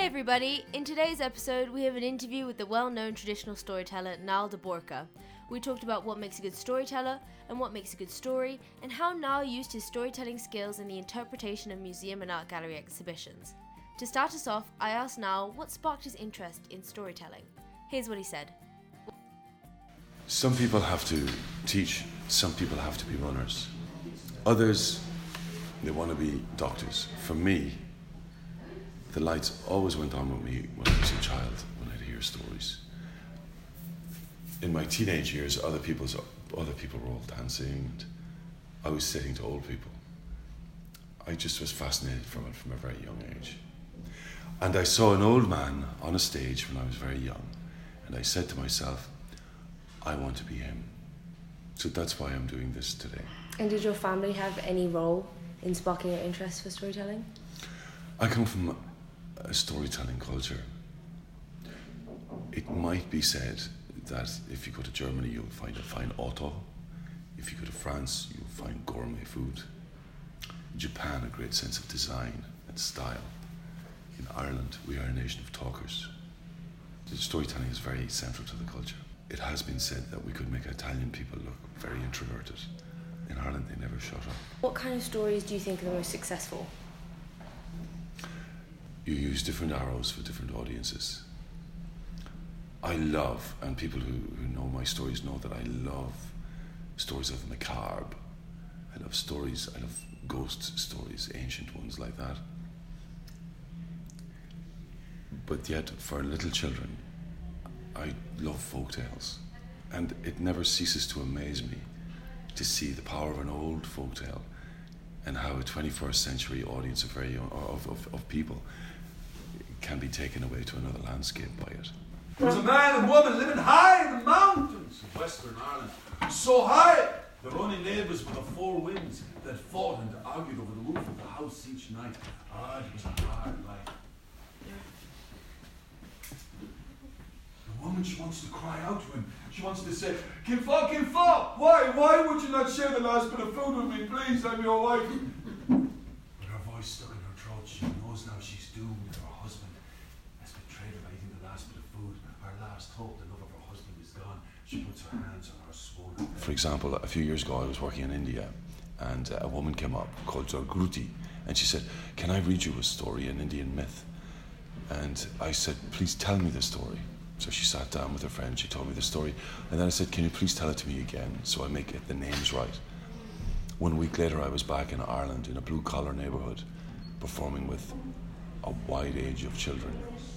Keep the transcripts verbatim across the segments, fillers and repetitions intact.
Hey everybody, in today's episode we have an interview with the well-known traditional storyteller Niall de Borca. We talked about what makes a good storyteller and what makes a good story, and how Niall used his storytelling skills in the interpretation of museum and art gallery exhibitions. To start us off, I asked Niall what sparked his interest in storytelling. Here's what he said. Some people have to teach, some people have to be runners. Others, they want to be doctors. For me, the lights always went on with me when I was a child, when I'd hear stories. In my teenage years, other people's other people were all dancing, and I was sitting to old people. I just was fascinated from it from a very young age. And I saw an old man on a stage when I was very young, and I said to myself, I want to be him. So that's why I'm doing this today. And did your family have any role in sparking your interest for storytelling? I come from a storytelling culture. It might be said that if you go to Germany, you'll find a fine auto. If you go to France, you'll find gourmet food. In Japan, a great sense of design and style. In Ireland, we are a nation of talkers. The storytelling is very central to the culture. It has been said that we could make Italian people look very introverted. In Ireland, they never shut up. What kind of stories do you think are the most successful? You use different arrows for different audiences. I love, and people who, who know my stories know that I love stories of the macabre. I love stories, I love ghost stories, ancient ones like that. But yet, for little children, I love folk tales. And it never ceases to amaze me to see the power of an old folk tale and how a twenty-first century audience of very young, of, of, of people can be taken away to another landscape by it. There was a man and woman living high in the mountains of Western Ireland. So high, their only neighbours were the four winds that fought and argued over the roof of the house each night. Ah, it was a hard life. The woman, she wants to cry out to him. She wants to say, Kinfa, Kinfa, why, why would you not share the last bit of food with me, please? I'm your wife. But her voice stuck in her throat. She knows now she's doomed. Her husband has betrayed her by eating the last bit of food. Her last hope, the love of her husband, is gone. She puts her hands on her swollen head. For example, a few years ago, I was working in India, and a woman came up called Jagruti, and she said, can I read you a story, an Indian myth? And I said, please tell me the story. So she sat down with her friend, she told me the story, and then I said, can you please tell it to me again, so I make it the names right. One week later, I was back in Ireland in a blue-collar neighbourhood, performing with a wide age of children,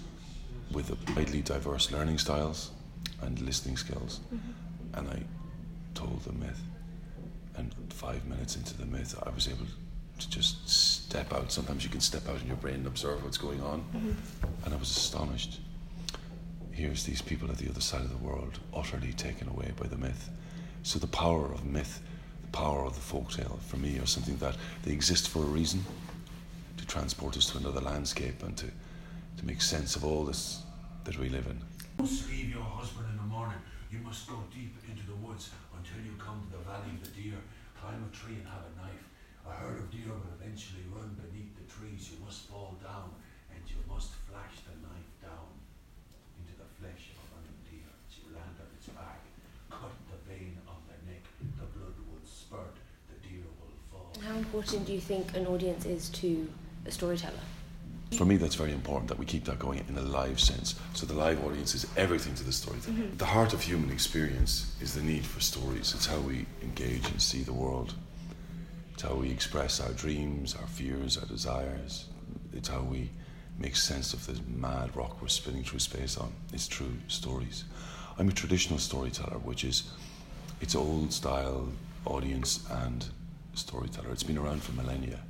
with widely diverse learning styles and listening skills. Mm-hmm. And I told the myth, and five minutes into the myth, I was able to just step out. Sometimes you can step out in your brain and observe what's going on. Mm-hmm. And I was astonished. Here's these people at the other side of the world, utterly taken away by the myth. So the power of myth, the power of the folktale, for me, are something that they exist for a reason, to transport us to another landscape and to, to make sense of all this that we live in. You must leave your husband in the morning. You must go deep into the woods until you come to the valley of the deer. Climb a tree and have a knife. A herd of deer will eventually run beneath the trees. You must fall down and you must flash the knife down into the flesh of a running deer. As you land on its back, cut the vein on the neck. The blood will spurt. The deer will fall. How important do you think an audience is to a storyteller? For me, that's very important that we keep that going in a live sense. So the live audience is everything to the storyteller. Mm-hmm. The heart of human experience is the need for stories. It's how we engage and see the world. It's how we express our dreams, our fears, our desires. It's how we make sense of this mad rock we're spinning through space on. It's through stories. I'm a traditional storyteller, which is, it's old style audience and storyteller. It's been around for millennia.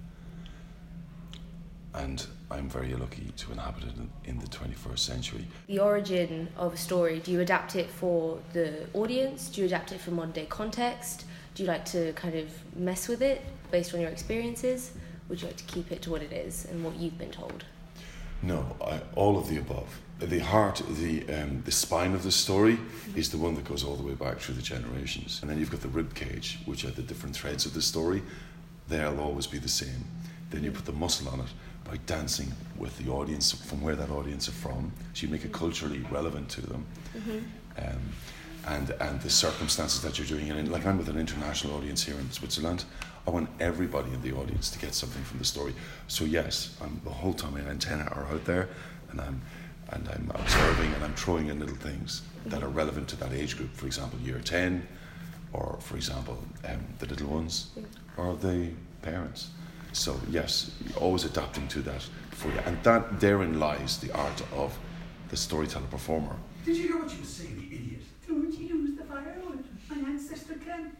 And I'm very lucky to inhabit it in, in the twenty-first century. The origin of a story, do you adapt it for the audience? Do you adapt it for modern day context? Do you like to kind of mess with it based on your experiences? Would you like to keep it to what it is and what you've been told? No, I, all of the above. The heart, the um, the spine of the story mm-hmm. is the one that goes all the way back through the generations. And then you've got the rib cage, which are the different threads of the story. They'll always be the same. Then you put the muscle on it. by dancing with the audience from where that audience are from. So you make it culturally relevant to them. Mm-hmm. Um, and and the circumstances that you're doing it in. Like I'm with an international audience here in Switzerland. I want everybody in the audience to get something from the story. So yes, I'm the whole time my antenna are out there, and I'm and I'm observing and I'm throwing in little things mm-hmm. that are relevant to that age group. For example, year ten, or for example, um, the little ones, mm-hmm. or the parents. So yes, always adapting to that for you, and that therein lies the art of the storyteller performer. Did you hear what you were saying, the idiot? Don't use the firewood. My ancestor can.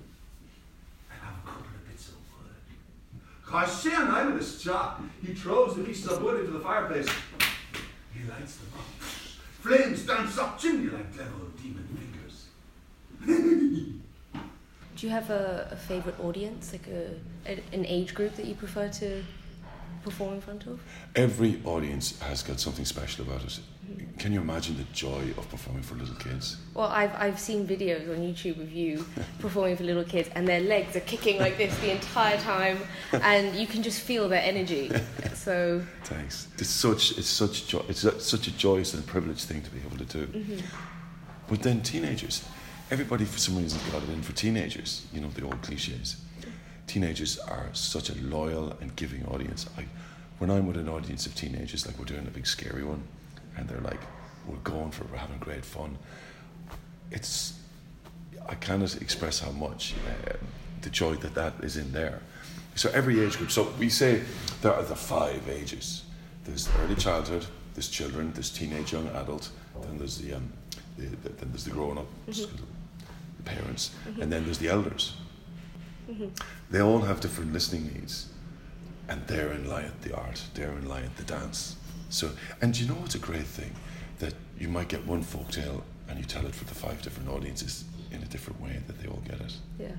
I have a couple of bits of wood. I see a night of this chap. He throws the pieces of wood into the fireplace. He lights them up. Flames dance up chimney like clever demon fingers. Do you have a, a favourite audience, like a, a an age group that you prefer to perform in front of? Every audience has got something special about it. Mm-hmm. Can you imagine the joy of performing for little kids? Well, I've I've seen videos on YouTube of you performing for little kids, and their legs are kicking like this the entire time, and you can just feel their energy. So thanks. It's such it's such joy. It's such a joyous and privileged thing to be able to do. Mm-hmm. But then teenagers, everybody for some reason got it in for teenagers. You know, the old cliches. Teenagers are such a loyal and giving audience. I, when I'm with an audience of teenagers, like we're doing a big scary one, and they're like, we're going for it, we're having great fun. It's, I cannot express how much uh, the joy that that is in there. So every age group, so we say there are the five ages. There's early childhood, there's children, there's teenage, young adult, then there's the, um, the, the then there's the grown up, mm-hmm. the parents, mm-hmm. and then there's the elders. Mm-hmm. They all have different listening needs, and therein lieth the art, therein lieth the dance. So, and you know what's a great thing? That you might get one folktale and you tell it for the five different audiences in a different way that they all get it. Yeah.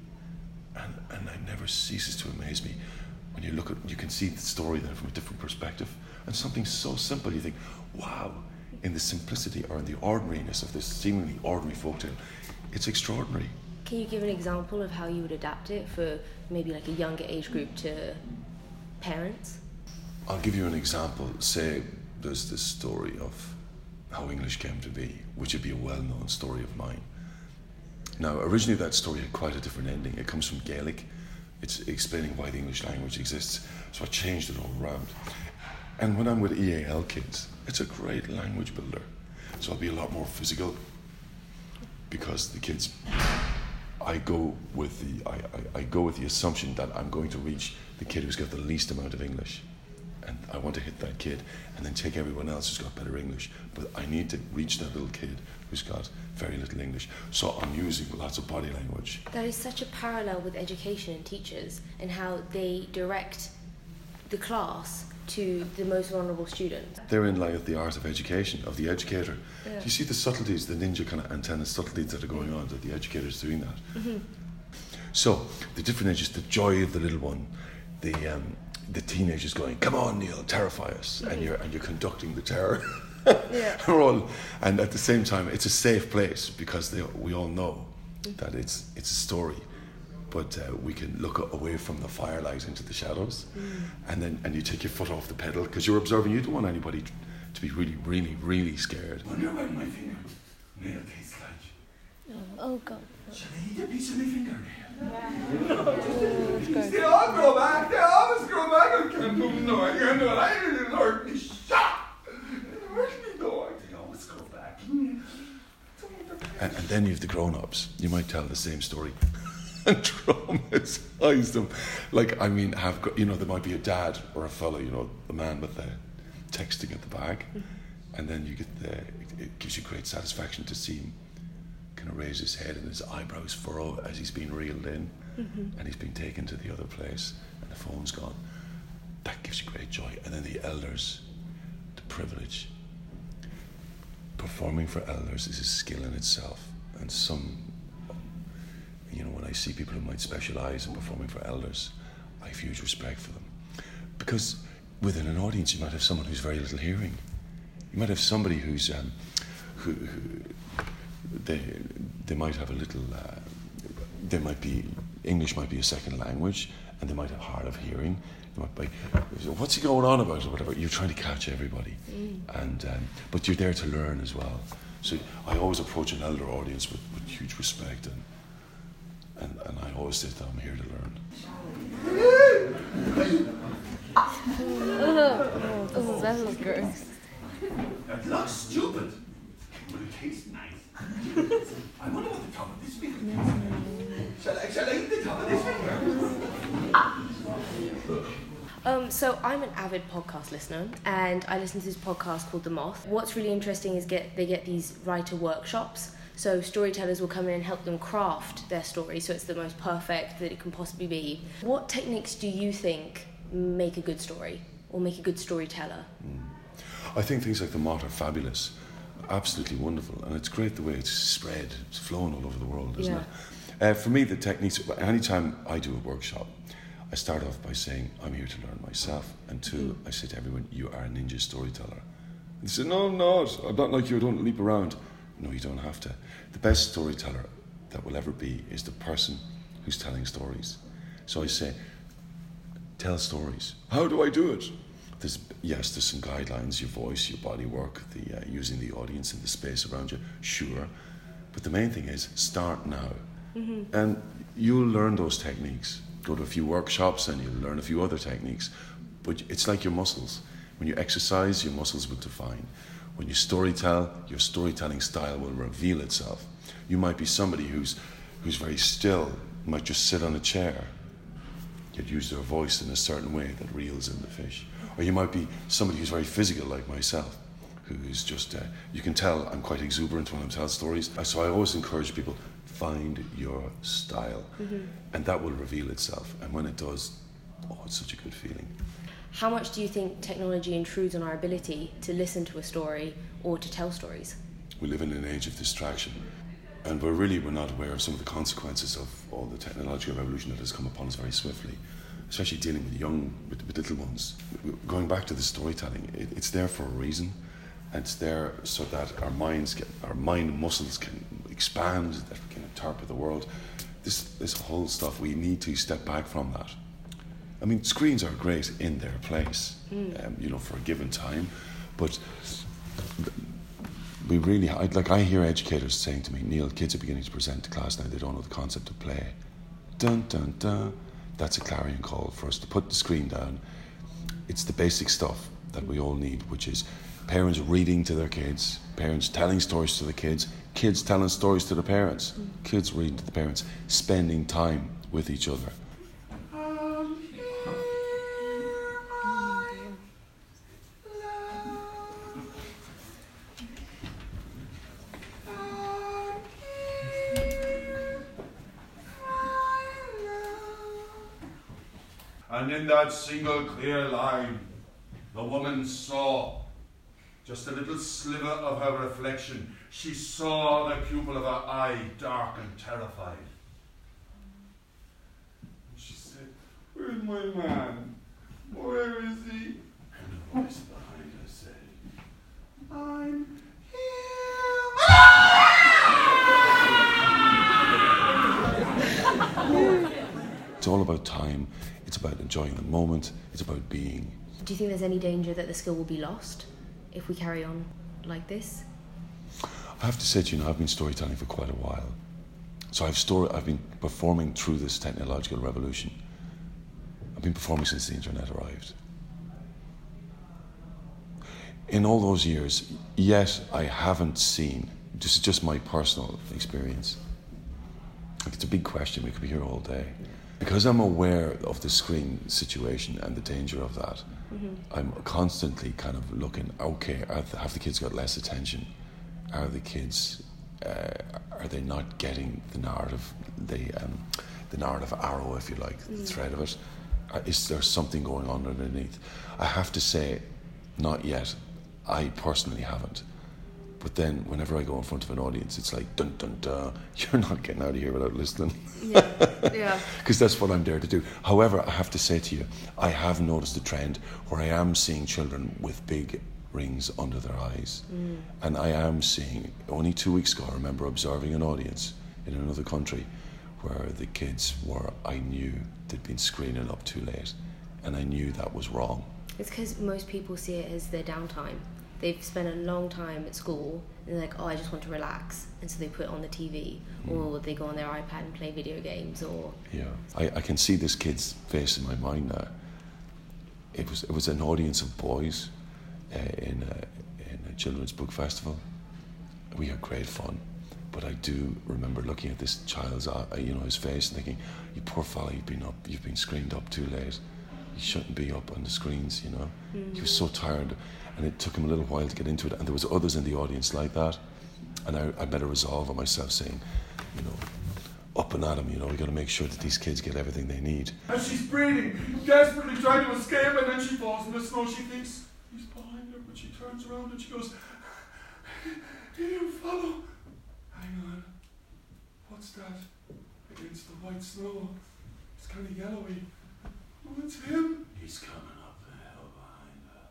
And and it never ceases to amaze me when you look at, you can see the story then from a different perspective, and something so simple you think, wow, in the simplicity or in the ordinariness of this seemingly ordinary folktale, it's extraordinary. Can you give an example of how you would adapt it for maybe like a younger age group to parents? I'll give you an example. Say there's this story of how English came to be, which would be a well-known story of mine. Now, originally that story had quite a different ending. It comes from Gaelic. It's explaining why the English language exists. So I changed it all around. And when I'm with E A L kids, it's a great language builder. So I'll be a lot more physical, because the kids, I go with the I, I, I go with the assumption that I'm going to reach the kid who's got the least amount of English. And I want to hit that kid and then take everyone else who's got better English. But I need to reach that little kid who's got very little English. So I'm using lots of body language. That is such a parallel with education and teachers and how they direct the class to the most vulnerable students. Therein lieth the art of education, of the educator. Yeah. Do you see the subtleties, the ninja kind of antenna subtleties that are going on, that the educator's doing that? Mm-hmm. So the different ages, the joy of the little one, the um, the teenagers going, come on Neil, terrify us, mm-hmm. and you're and you're conducting the terror. Yeah. We're all, and at the same time, it's a safe place because they, we all know mm-hmm. that it's it's a story, but uh, we can look away from the firelight into the shadows, mm. and then and you take your foot off the pedal because you're observing. You don't want anybody to be really, really, really scared. When you're biting my finger, nail tastes like. Oh, oh God. Shall I eat a piece of my fingernail? Oh, they all grow back. They always grow back. I can't do no. I can't do it. I didn't hurt me. Shut. It hurt me though. They always grow back. And, and then you have the grown-ups. You might tell the same story and traumatize them. Like, I mean, have you know, there might be a dad or a fellow, you know, the man with the texting at the back, and then you get the. It gives you great satisfaction to see him kind of raise his head and his eyebrows furrow as he's been reeled in, mm-hmm. and he's been taken to the other place, and the phone's gone. That gives you great joy. And then the elders, the privilege. Performing for elders is a skill in itself, and some, you know, when I see people who might specialise in performing for elders, I have huge respect for them, because within an audience you might have someone who's very little hearing. You might have somebody who's um, who, who they they might have a little. Uh, they might be English might be a second language, and they might have hard of hearing. They by, what's he going on about or whatever. You're trying to catch everybody, mm. and um, but you're there to learn as well. So I always approach an elder audience with, with huge respect, and, and and I always say that I'm here to learn. Oh, that was gross. It looks stupid, but it tastes nice. I wonder what the top of this finger is. Shall I, shall I eat the top of this finger? Um, so I'm an avid podcast listener, and I listen to this podcast called The Moth. What's really interesting is get they get these writer workshops. So storytellers will come in and help them craft their story so it's the most perfect that it can possibly be. What techniques do you think make a good story or make a good storyteller? Mm. I think things like The Moth are fabulous, absolutely wonderful, and it's great the way it's spread, it's flowing all over the world, isn't yeah. it? Uh, for me, the techniques, anytime I do a workshop, I start off by saying, I'm here to learn myself, and two, mm. I say to everyone, you are a ninja storyteller. And they say, no, I'm not, I'm not like you, I don't leap around. No, you don't have to. The best storyteller that will ever be is the person who's telling stories. So I say, tell stories. How do I do it? There's, yes, there's some guidelines, your voice, your body work, the uh, using the audience and the space around you, sure. But the main thing is, start now. Mm-hmm. And you'll learn those techniques. Go to a few workshops and you'll learn a few other techniques. But it's like your muscles. When you exercise, your muscles will define. When you storytell, your storytelling style will reveal itself. You might be somebody who's who's very still, might just sit on a chair, yet use their voice in a certain way that reels in the fish. Or you might be somebody who's very physical like myself, who's just, uh, you can tell I'm quite exuberant when I'm telling stories. So I always encourage people, find your style, mm-hmm. and that will reveal itself. And when it does, oh, it's such a good feeling. How much do you think technology intrudes on our ability to listen to a story or to tell stories? We live in an age of distraction, and we're really we're not aware of some of the consequences of all the technological revolution that has come upon us very swiftly, especially dealing with young, with, with little ones. Going back to the storytelling, it, it's there for a reason, and it's there so that our minds get, our mind muscles can expand, that we can interpret the world. This this whole stuff, we need to step back from that. I mean, screens are great in their place, mm. um, you know, for a given time, but we really, I, like I hear educators saying to me, Neil, kids are beginning to present to class now, they don't know the concept of play. Dun, dun, dun. That's a clarion call for us to put the screen down. It's the basic stuff that we all need, which is parents reading to their kids, parents telling stories to the kids, kids telling stories to the parents, mm. kids reading to the parents, spending time with each other. And in that single clear line, the woman saw just a little sliver of her reflection. She saw the pupil of her eye dark and terrified. And she said, "Where's my man? Where is he?" And a voice behind her said, "I'm here." It's all about time. It's about enjoying the moment. It's about being. Do you think there's any danger that the skill will be lost if we carry on like this? I have to say to you, know, I've been storytelling for quite a while. So I've story, I've been performing through this technological revolution. I've been performing since the internet arrived. In all those years, yet I haven't seen, this is just my personal experience. Like, it's a big question, we could be here all day. Because I'm aware of the screen situation and the danger of that, mm-hmm. I'm constantly kind of looking, okay, are the, have the kids got less attention? Are the kids, uh, are they not getting the narrative, the um, the narrative arrow, if you like, mm-hmm. the thread of it? Uh, is there something going on underneath? I have to say, not yet. I personally haven't. But then, whenever I go in front of an audience, it's like, dun, dun, dun, you're not getting out of here without listening. Yeah, yeah. Because that's what I'm there to do. However, I have to say to you, I have noticed a trend where I am seeing children with big rings under their eyes. Mm. And I am seeing, only two weeks ago, I remember observing an audience in another country where the kids were, I knew they'd been screening up too late. and I knew that was wrong. It's because most people see it as their downtime. They've spent a long time at school and they're like, oh, I just want to relax, and so they put it on the T V, mm. or they go on their iPad and play video games, or yeah. I, I can see this kid's face in my mind now. It was it was an audience of boys uh, in a, in a children's book festival. We had great fun, but I do remember looking at this child's uh, you know his face and thinking, you poor fella, you've been up, you've been screened up too late. You shouldn't be up on the screens, you know. Mm. He was so tired. And it took him a little while to get into it, and there was others in the audience like that, and I, I made a resolve on myself saying, you know, up and at him, you know, we got to make sure that these kids get everything they need. And she's breathing, desperately trying to escape, and then she falls in the snow. She thinks he's behind her, but she turns around and she goes, "You follow." Hang on, what's that against the white snow? It's kind of yellowy. Oh, it's him. He's coming up the hill behind her.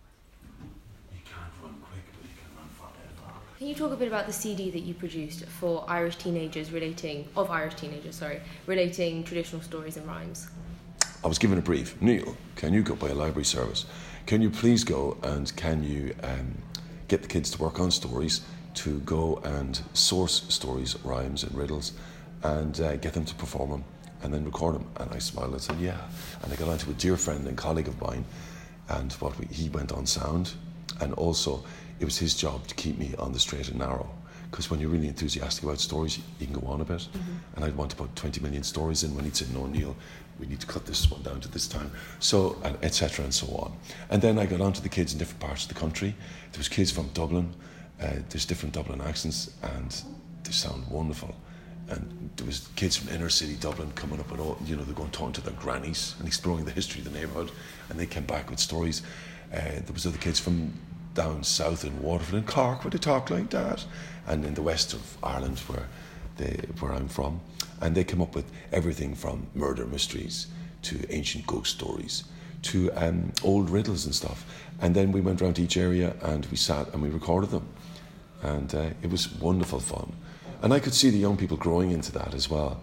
He can't run quick, but he can run forever. Can you talk a bit about the C D that you produced for Irish teenagers relating, of Irish teenagers, sorry, relating traditional stories and rhymes? I was given a brief. Neil, can you go by a library service? Can you please go and can you um, get the kids to work on stories, to go and source stories, rhymes and riddles, and uh, get them to perform them and then record them? And I smiled and said, yeah. And I got on to a dear friend and colleague of mine, and what we, he went on sound, and also it was his job to keep me on the straight and narrow, because when you're really enthusiastic about stories, you can go on a bit. Mm-hmm. And I'd want to put twenty million stories in when he'd say, no, Neil, we need to cut this one down to this time, so, and et cetera and so on. And then I got on to the kids in different parts of the country. There was kids from Dublin, uh, there's different Dublin accents, and they sound wonderful. And there was kids from inner city Dublin coming up and all, you know, they're going talking to their grannies and exploring the history of the neighbourhood, and they came back with stories. Uh, there was other kids from down south in Waterford and Cork where they talk like that, and in the west of Ireland where they where I'm from, and they came up with everything from murder mysteries to ancient ghost stories to um, old riddles and stuff. And then we went around to each area and we sat and we recorded them, and uh, it was wonderful fun. And I could see the young people growing into that as well.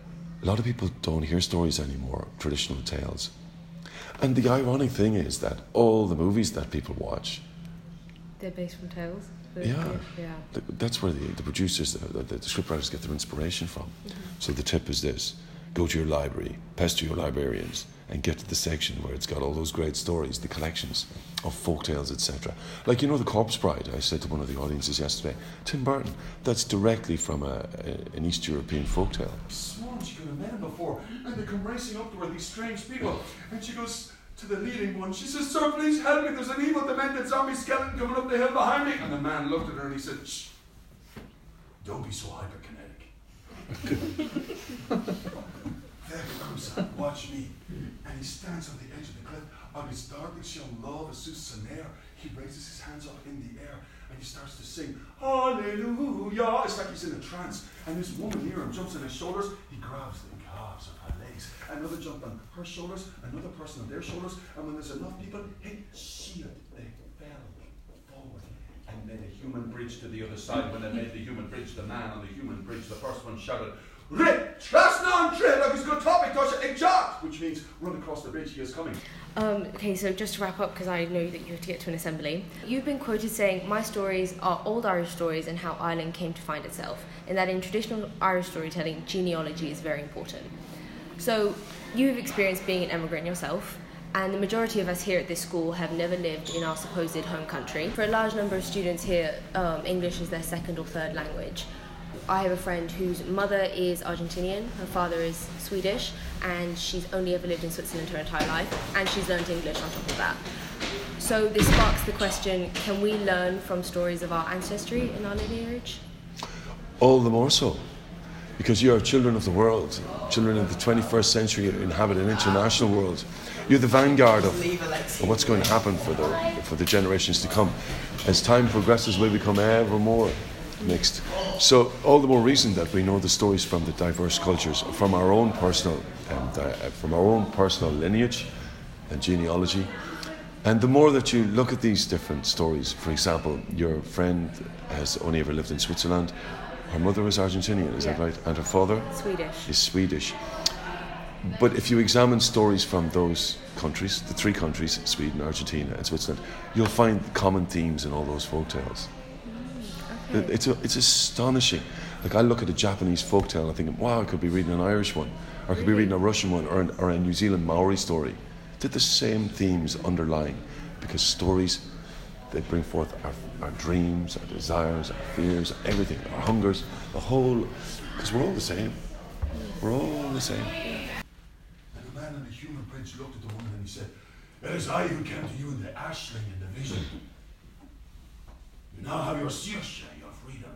A lot of people don't hear stories anymore, traditional tales. And the ironic thing is that all the movies that people watch, they're based from tales. Yeah, yeah. That's where the, the producers, the, the, the scriptwriters get their inspiration from. Mm-hmm. So the tip is this: go to your library, pester your librarians, and get to the section where it's got all those great stories, the collections of folk tales, et cetera. Like, you know, The Corpse Bride, I said to one of the audiences yesterday, Tim Burton, that's directly from a, a, an East European folk tale. I sworn she could have met him before, and they come racing up to her, these strange people, and she goes to the leading one, she says, "Sir, please help me, there's an evil demented zombie skeleton coming up the hill behind me." And the man looked at her and he said, "Shh, don't be so hyperkinetic." There he comes, son, watch me. And he stands on the edge of the cliff, on his darkest young love, Jesus Sonaire. He raises his hands up in the air and he starts to sing, "Hallelujah." It's like he's in a trance. And this woman near him jumps on his shoulders, he grabs the calves of her legs. Another jump on her shoulders, another person on their shoulders, and when there's enough people, hey, shield, they fell forward and made a human bridge to the other side. When they made the human bridge, the man on the human bridge, the first one shouted, "Rip, trust non trip, like he's good topic, touch it, shot," which means run across the bridge, he is coming. Um, okay, so just to wrap up, because I know that you have to get to an assembly, you've been quoted saying, "My stories are old Irish stories and how Ireland came to find itself," and that in traditional Irish storytelling, genealogy is very important. So you've experienced being an emigrant yourself, and the majority of us here at this school have never lived in our supposed home country. For a large number of students here, um, English is their second or third language. I have a friend whose mother is Argentinian, her father is Swedish, and she's only ever lived in Switzerland her entire life, and she's learned English on top of that. So this sparks the question, can we learn from stories of our ancestry in our lineage? All the more so, because you are children of the world, children of the twenty-first century, you inhabit an international world. You're the vanguard of, of what's going to happen for the, for the generations to come. As time progresses, we'll become ever more mixed. So all the more reason that we know the stories from the diverse cultures, from our own personal, um, di- from our own personal lineage and genealogy. And the more that you look at these different stories, for example, your friend has only ever lived in Switzerland. Her mother is Argentinian, is yeah. that right? And her father? Swedish. Is Swedish. But if you examine stories from those countries, the three countries, Sweden, Argentina and Switzerland, you'll find common themes in all those folktales. Okay. It's a, it's astonishing. Like I look at a Japanese folktale and I think, wow, I could be reading an Irish one, or I could be reading a Russian one, or, an, or a New Zealand Maori story. They're the same themes underlying, because stories, they bring forth our, our dreams, our desires, our fears, everything, our hungers, the whole, because we're all the same. We're all the same. And the man on the human bridge looked at the woman and he said, "It is I who came to you in the ashling in the vision. You now have your sirsha, your freedom.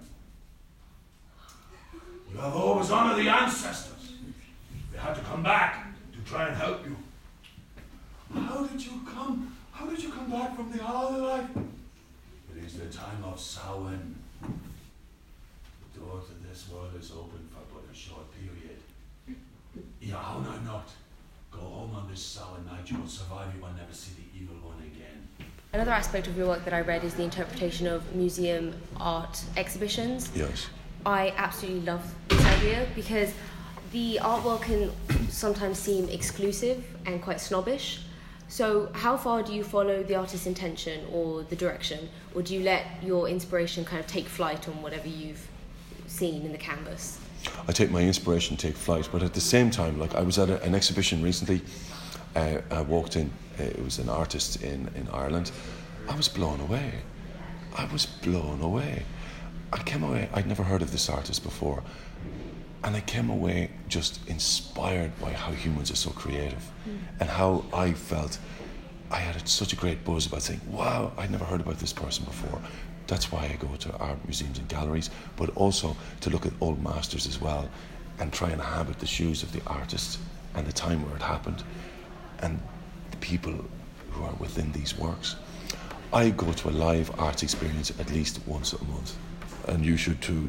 You have always honoured the ancestors. They had to come back to try and help you. How did you come? How did you come back from the other life? It is the time of Samhain. The door to this world is open for but a short period. Yeah, how not? Go home on this Samhain night. You will survive. You will never see the evil one again." Another aspect of your work that I read is the interpretation of museum art exhibitions. Yes. I absolutely love this idea because the art world can sometimes seem exclusive and quite snobbish. So how far do you follow the artist's intention or the direction, or do you let your inspiration kind of take flight on whatever you've seen in the canvas? I take my inspiration, take flight, but at the same time, like I was at a, an exhibition recently, uh, I walked in, uh, it was an artist in, in Ireland. I was blown away. I was blown away. I came away, I'd never heard of this artist before, and I came away just inspired by how humans are so creative, mm. and how I felt I had such a great buzz about saying, wow, I'd never heard about this person before. That's why I go to art museums and galleries, but also to look at old masters as well and try and inhabit the shoes of the artist and the time where it happened and the people who are within these works. I go to a live arts experience at least once a month, and you should too.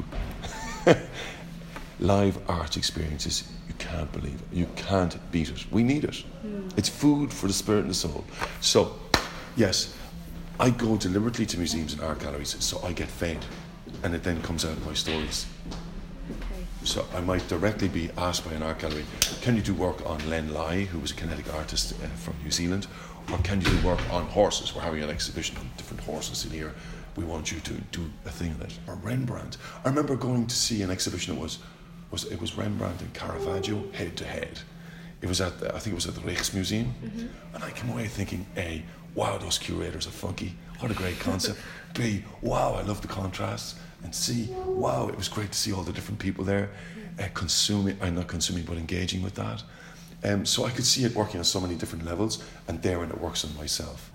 Live art experiences, you can't believe it. You can't beat it. We need it. Mm. It's food for the spirit and the soul. So, yes, I go deliberately to museums and art galleries so I get fed, and it then comes out in my stories. Okay. So I might directly be asked by an art gallery, can you do work on Len Lai, who was a kinetic artist uh, from New Zealand, or can you do work on horses? We're having an exhibition on different horses in here. We want you to do a thing on it. Or Rembrandt. I remember going to see an exhibition that was Was, it was Rembrandt and Caravaggio head to head. It was at the, I think it was at the Rijksmuseum, mm-hmm. and I came away thinking, A, wow, those curators are funky, what a great concept. B, wow, I love the contrasts. And C, wow, it was great to see all the different people there, uh, consuming, I'm not consuming, but engaging with that. Um, so I could see it working on so many different levels, and therein it works on myself.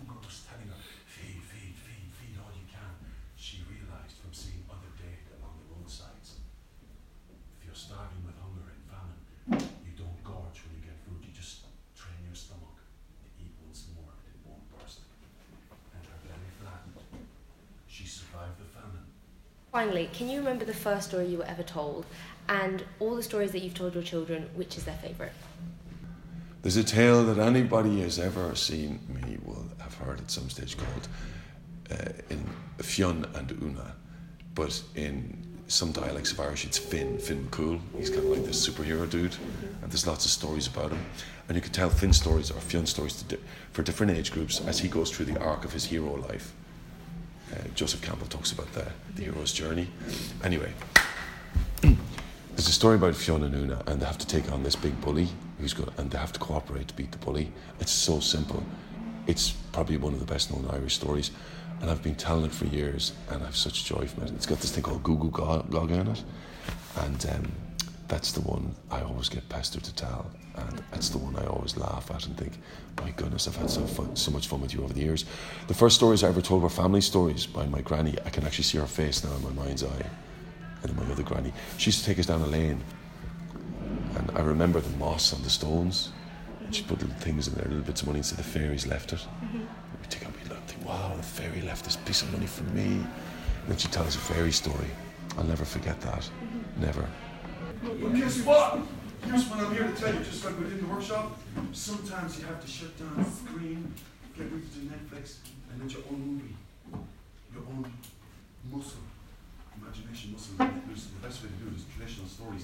Finally, can you remember the first story you were ever told? And all the stories that you've told your children, which is their favourite? There's a tale that anybody has ever seen me will have heard at some stage called uh, in Fionn and Una, but in some dialects of Irish it's Finn, Finn Cool. He's kind of like this superhero dude, mm-hmm. and there's lots of stories about him. And you can tell Finn stories or Fionn stories to di- for different age groups as he goes through the arc of his hero life. Uh, Joseph Campbell talks about the, the hero's journey. Anyway, there's a story about Fionn and Una, and they have to take on this big bully who's good, and they have to cooperate to beat the bully. It's so simple. It's probably one of the best known Irish stories, and I've been telling it for years, and I have such joy from it. It's got this thing called Google Gaga in it, and um, that's the one I always get pestered to tell, and it's the one I always laugh at and think, my goodness, I've had so fun, so much fun with you over the years. The first stories I ever told were family stories by my granny. I can actually see her face now in my mind's eye, and my other granny. She used to take us down a lane, and I remember the moss on the stones, and she put little things in there, little bits of money, and said the fairies left it. Mm-hmm. We take up, we look, think, wow, the fairy left this piece of money for me. And then she'd tell us a fairy story. I'll never forget that. Mm-hmm. Never. Well, guess what? Here's what I'm here to tell you, just like we did in the workshop. Sometimes you have to shut down the screen, get rid of the Netflix, and let your own movie, your own muscle, imagination muscle, let loose. The best way to do it is traditional stories, and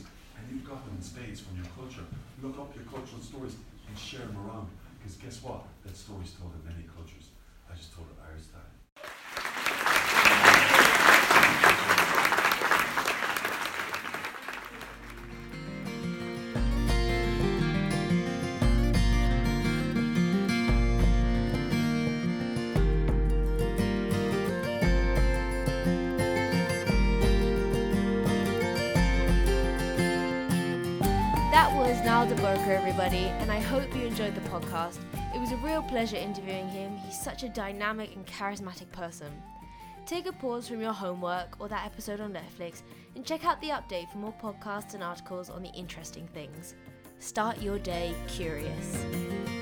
and you've got them in spades from your culture. Look up your cultural stories and share them around, because guess what? That story's told in many cultures. I just told it Irish style. That was Niall de Burker, everybody, and I hope you enjoyed the podcast. It was a real pleasure interviewing him. He's such a dynamic and charismatic person. Take a pause from your homework or that episode on Netflix and check out the update for more podcasts and articles on the interesting things. Start your day curious.